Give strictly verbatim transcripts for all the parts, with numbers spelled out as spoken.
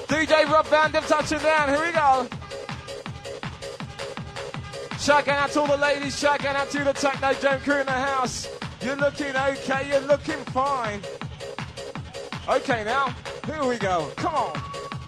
D J Rob Van Dam touching down. Here we go. Shout out to all the ladies. Shout out to the Techno Jam crew in the house. You're looking okay. You're looking fine. Okay, now. Here we go. Come on.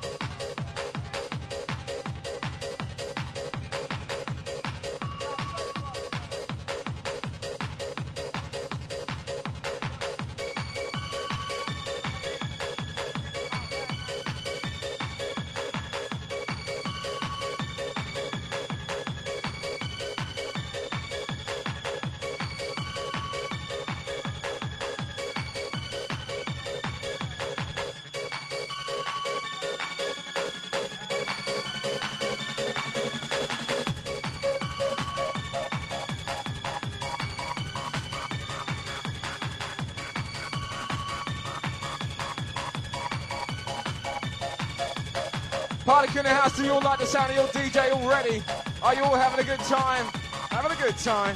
Party in the house, do you all like the sound of your D J already? Are you all having a good time? Having a good time?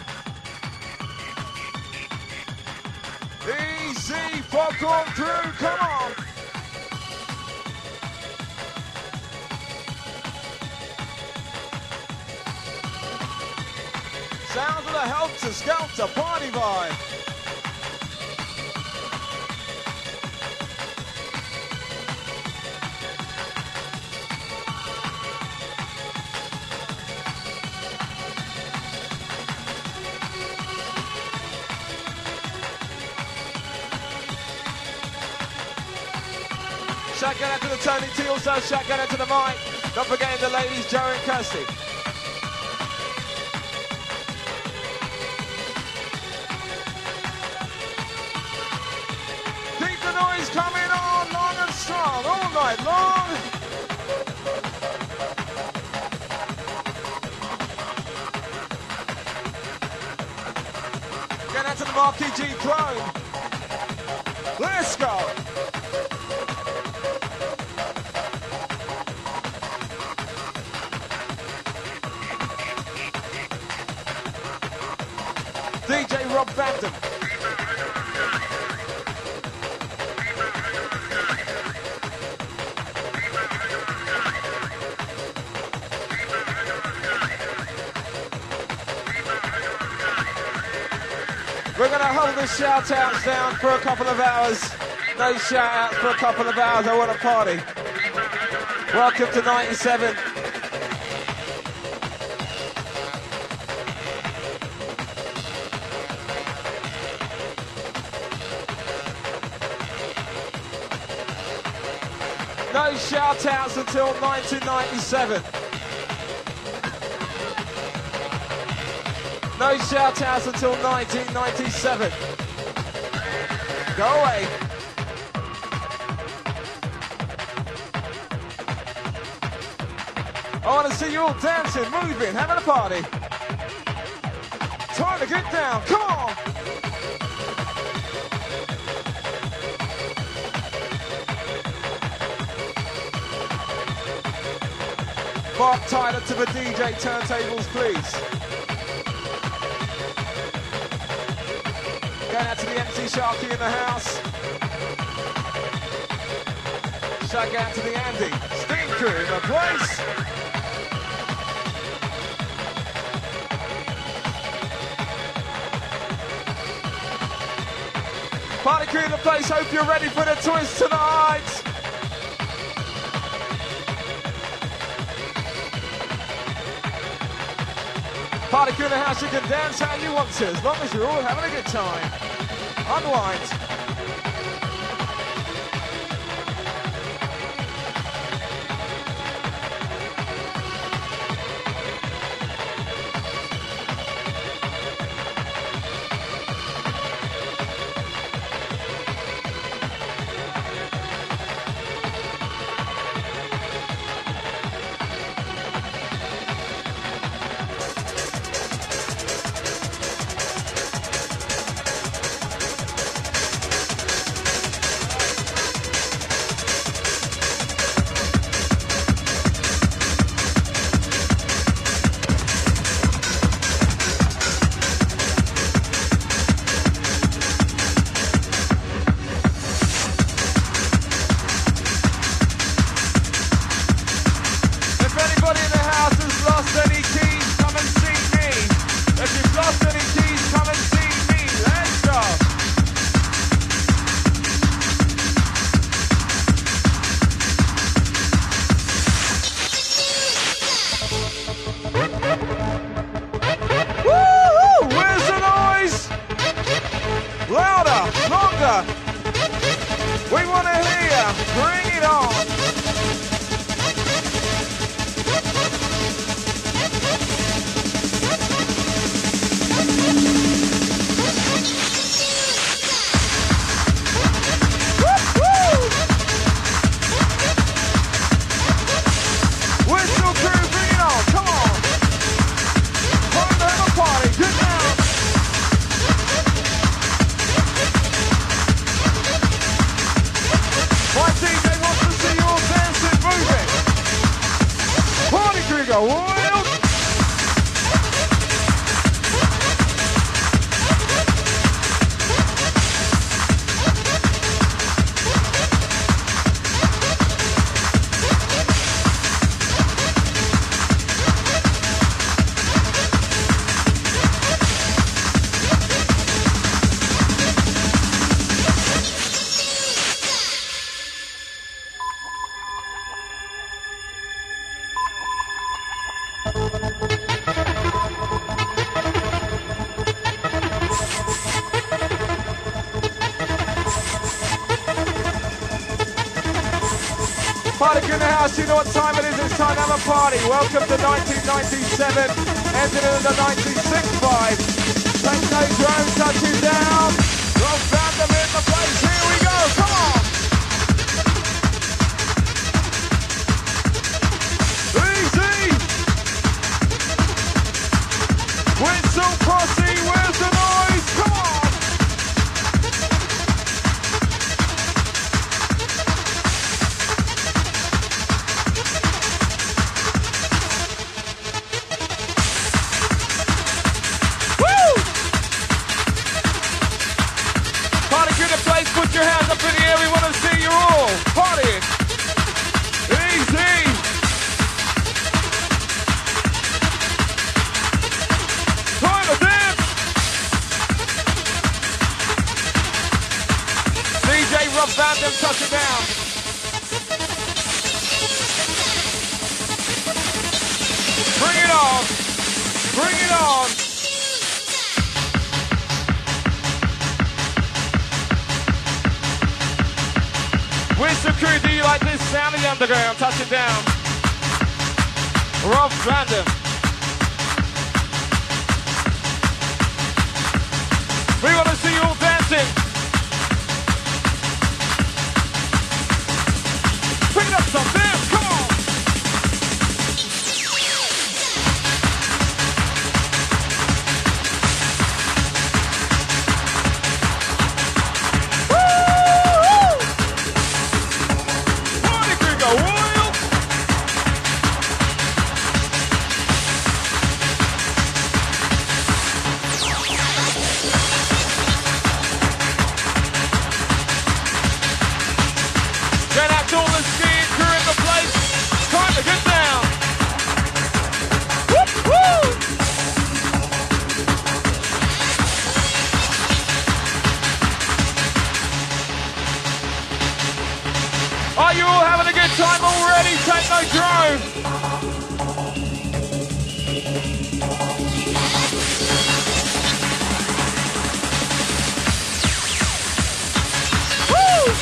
Easy, popcorn crew, come on! Sounds of the Helter Skelter party vibe. Shout out to the Tony T, also shout out to the mic. Not forgetting the ladies, Joe and Kirsty. Keep the noise coming on long and strong, all night long. Get out to the Marquee G Clone. Let's go. D J Rob Van Dam. We're going to hold the shout-outs down for a couple of hours. No shout-outs for a couple of hours. I want to party. Welcome to ninety-seven. No shout-outs until nineteen ninety-seven. No shout-outs until nineteen ninety-seven. Go away. I want to see you all dancing, moving, having a party. Time to get down. Come on. Mark Tyler to the D J turntables, please. Going out to the M C Sharky in the house. Shout out to the Andy. Steam crew in the place. Party crew in the place. Hope you're ready for the twist tonight. Party crew in the house, you can dance how you want to, as long as you're all having a good time. Unwind. down. Bring it on. Whistle crew, bring it on. Come on. Time to have a party. Good now. My D J wants to see you all dancing, moving. Party crew go wild. Party in the house, you know what time it is, it's time to have a party. Welcome to nineteen ninety-seven, ended in the ninety-six vibe. Techno drone touching down. Rob Random in the place, here we go, come on. Easy. Whistle posse, where's the noise, come on. Put your hands up in the air, we want to see you all partying. Easy. Time to dance. D J Rob Van Dam touching down. Bring it on. Bring it on. Whistle crew, do you like this sound of the underground? Touch it down. Rob Van Dam. We want to see you all dancing. Pick it up some dance, come on. Are you all having a good time already? Techno Drone. Woo!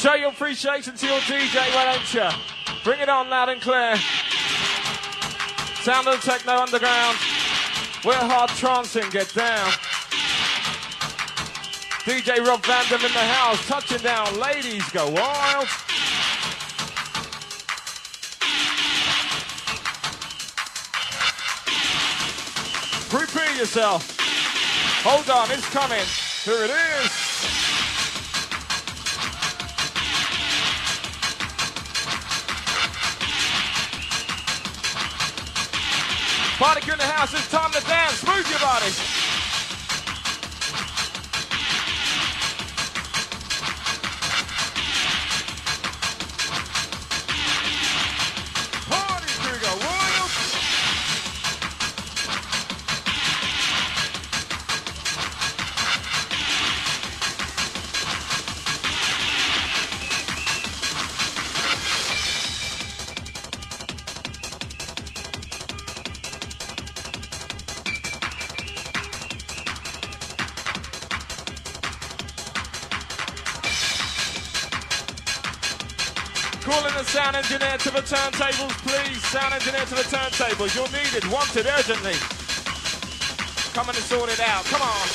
Show your appreciation to your D J, why don't you? Bring it on loud and clear. Sound of the Techno Underground. We're hard trancing, get down. D J Rob Vandam in the house, touching down. Ladies, go wild. Prepare yourself. Hold on, it's coming. Here it is. Party crew in the house, it's time to dance. Move your body. Party crew go wild. Calling the sound engineer to the turntables, please. Sound engineer to the turntables. You're needed, wanted urgently. Come and sort it out. Come on.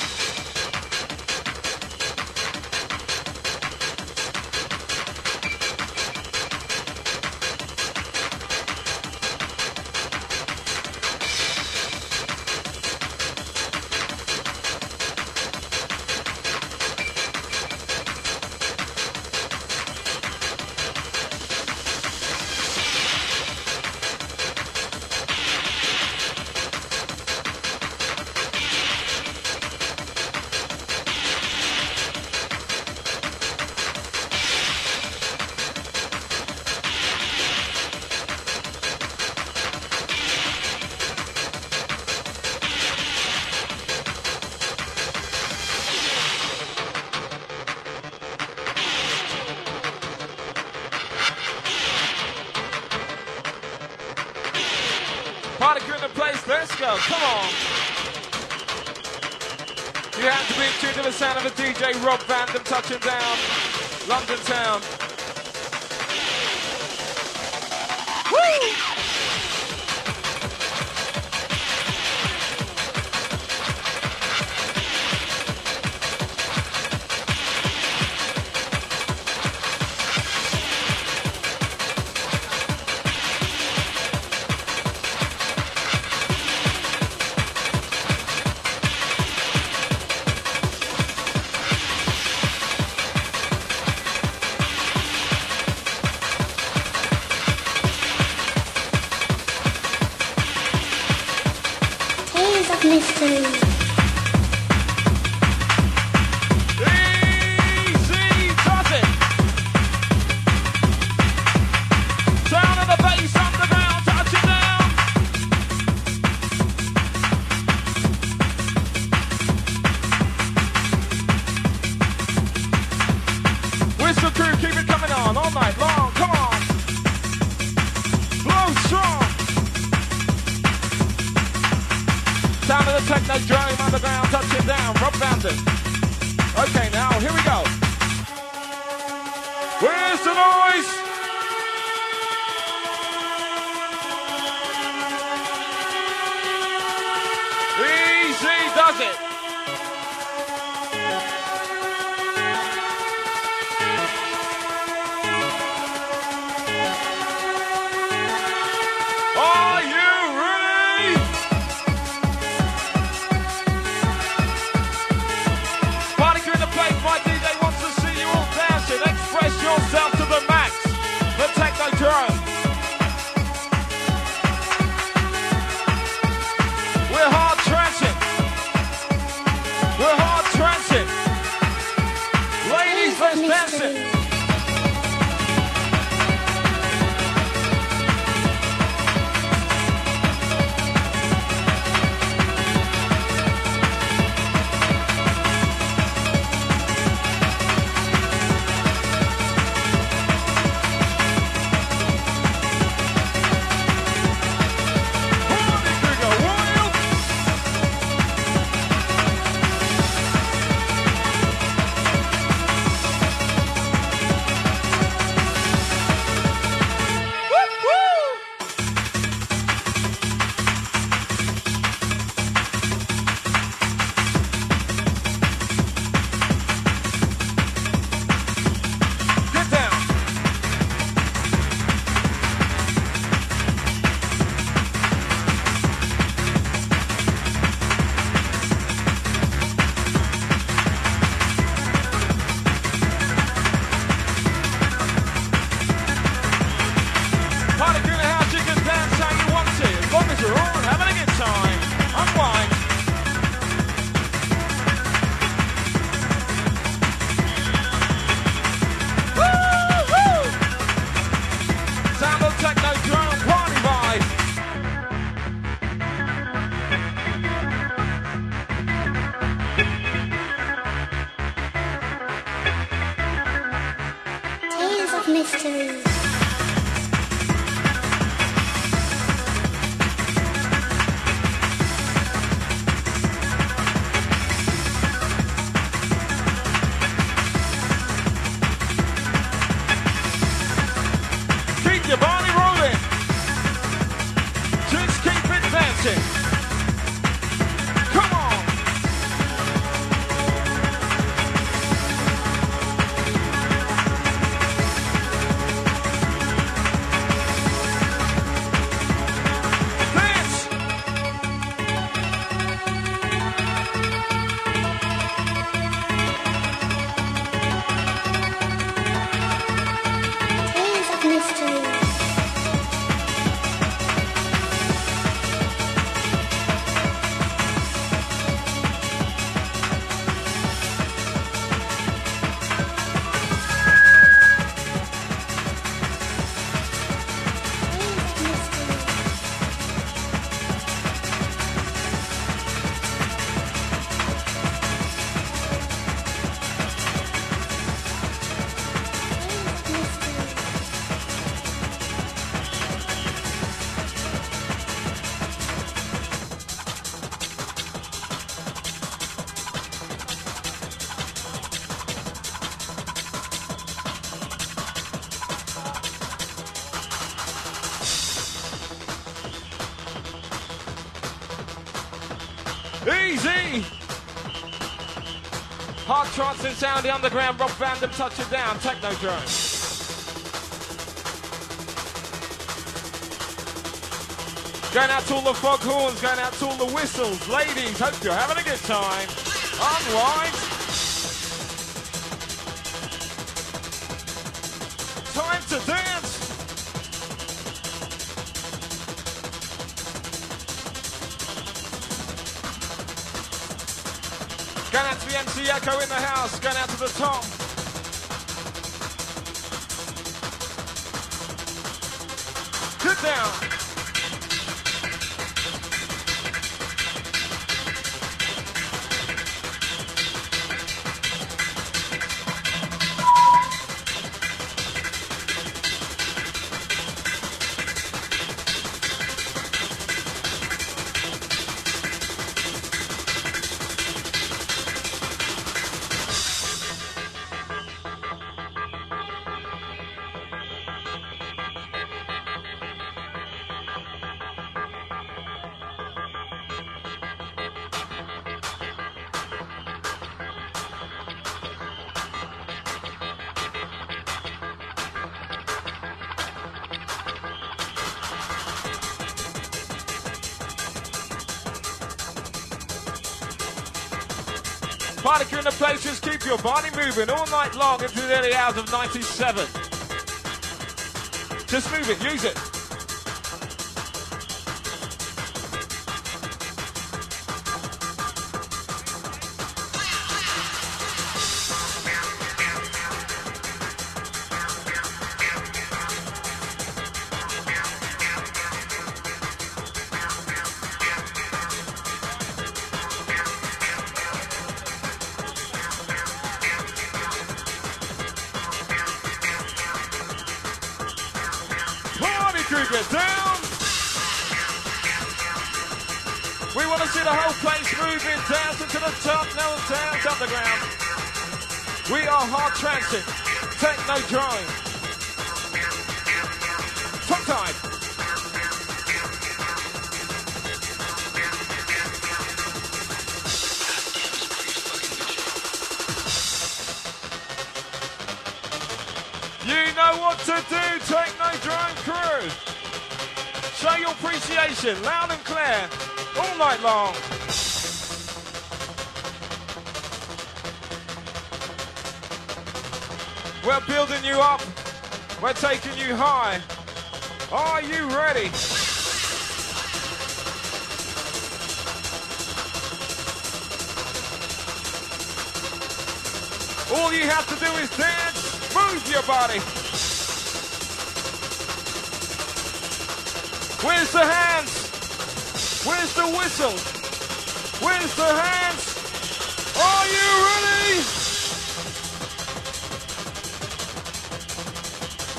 Party crew in the place, let's go, come on. You have to be in tune to the sound of a D J Rob Vandam touching down London town. Woo! Mystery. Sound of the techno drone underground, touching down, Rob Vandam. Okay, now, here we go. Where's the noise? Easy does it. Are you ready? Party crew in the place, my D J wants to see you all dancing. Express yourself to the max. mystery. Keep your body rolling. Just keep it dancing. Come on. Easy! Hard trance and sound, the underground rock fandom, touch it down, techno drone. Going out to all the foghorns, going out to all the whistles. Ladies, hope you're having a good time. Unwind. Time to dance. Going out to the M C Echo in the house. Going out to the Tom. Sit down. Party crew in the place, just keep your body moving all night long into the early hours of ninety-seven. Just move it, use it. Get down. We want to see the whole place moving down to the top, now down to the ground. We are hard trancing, techno drawing. Top time. You know what to do, techno drone crew. Show your appreciation, loud and clear, all night long. We're building you up. We're taking you high. Are you ready? All you have to do is dance, move your body. Where's the hands? Where's the whistle? Where's the hands? Are you ready?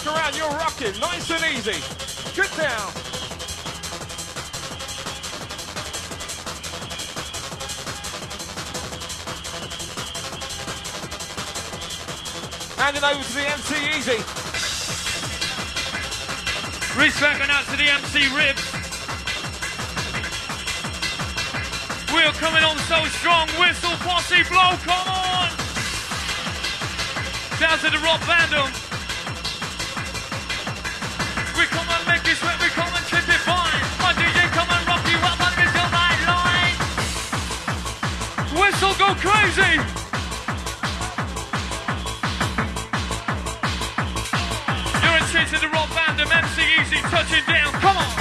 rock around, you're rocking, nice and easy. Good down. Handing over to the M C Easy. Respect going out to the M C Ribs. We're coming on so strong. Whistle Posse Blow, come on! Down to the Rob Vandom. We come and make it sweat, we come and trip it fine. My D J come and rock you up on the night line. Whistle go crazy. You're in tune to the Rob Vandom, M C Easy touching down, come on.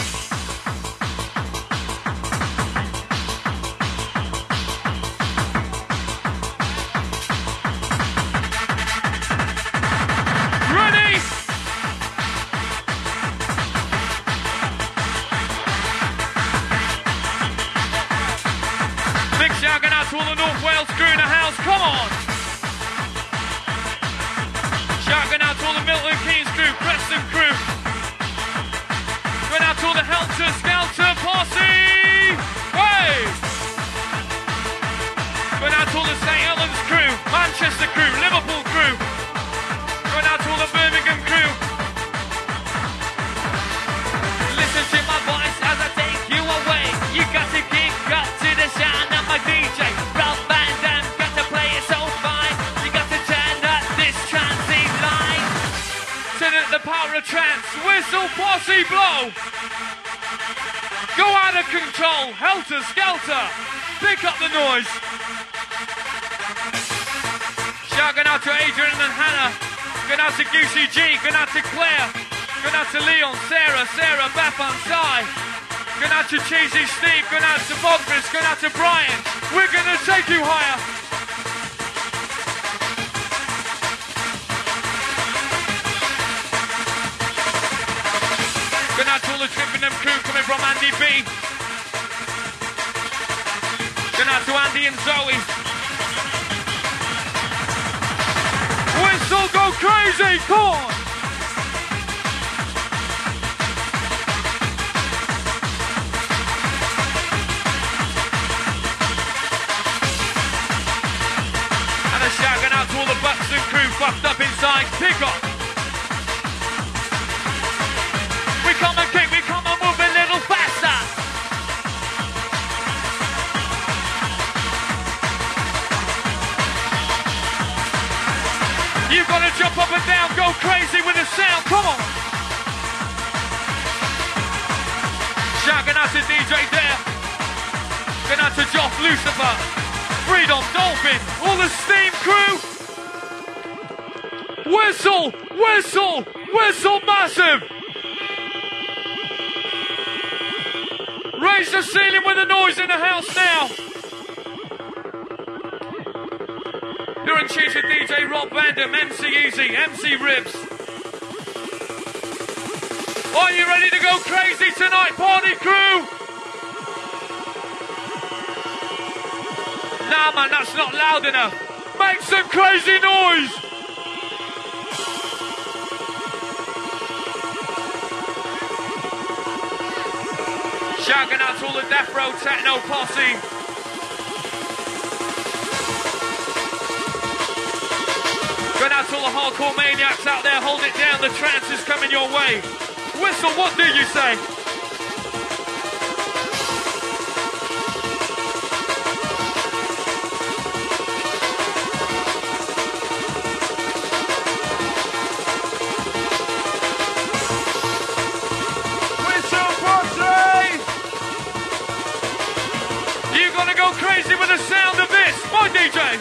To all the North Wales crew in the house, come on! Shouting out to all the Milton Keynes crew, Preston crew. Going out to all the Helter Skelter posse! Hey! Going out to all the Saint Helens crew, Manchester crew, Liverpool crew. Going out to all the Birmingham crew. Listen to my voice as I take you away. You got to kick up to the sound of my D J. Rob Vandom, got to play it so fine. You got to turn up this trancy line. Turn up the power of trance. Whistle Posse Blow. Go out of control. Helter Skelter. Pick up the noise. Shouting out to Adrian and Hannah. Going out to Goosey G. Going out to Claire. Going out to Leon, Sarah, Sarah, Beth and Sai. Going out to Cheesy Steve. Going out to Bogris. Going out to Brian. We're going to take you higher. Going out to all the Trippingham crew coming from Andy B. Going out to Andy and Zoe. Whistle go crazy, come on! And a shout going out to all the Buxton crew fucked up inside, pick up! We come and kick, we come and move a little faster! You've got to jump up and down, go crazy with the sound, come on! Shouting out to D J Dare, going out to Joff Lucifer, Freedom Dolphin, all the Steam crew! Whistle, whistle, whistle massive! Raise the ceiling with the noise in the house now! You're in tune to D J Rob Vandom, M C Easy, M C Ribs. Are you ready to go crazy tonight, party crew? Nah, man, that's not loud enough. Make some crazy noise! Shouting out to all the Death Row Techno posse. Going out to all the hardcore maniacs out there, hold it down, the trance is coming your way. Whistle, what do you say? Whistle Posse! You're gonna go crazy with the sound of this, my D J!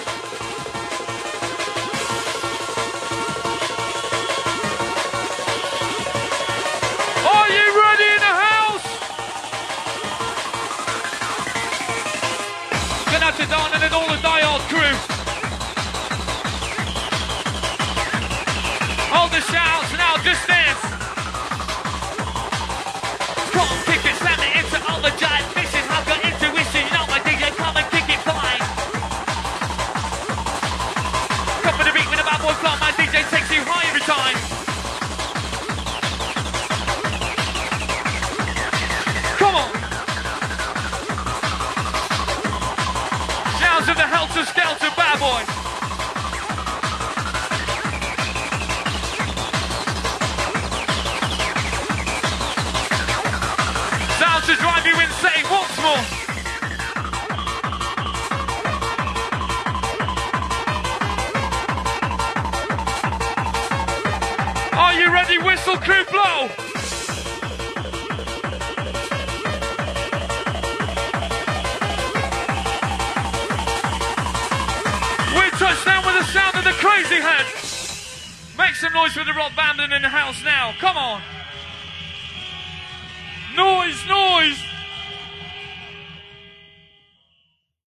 To Don and all the Dial crew. All the shouts now, just dance. Come on, kick it, slam it into all the giant mission. I've got intuition, you know my D J, come and kick it fine. Come for the beat with a bad boy club, my D J takes you high every time. Helter Skelter bad boy. Sound to drive you insane once more. Are you ready, whistle crew, blow? We're touched down with the sound of the Crazy Head. Make some noise for the rock band in the house now. Come on. Noise, noise.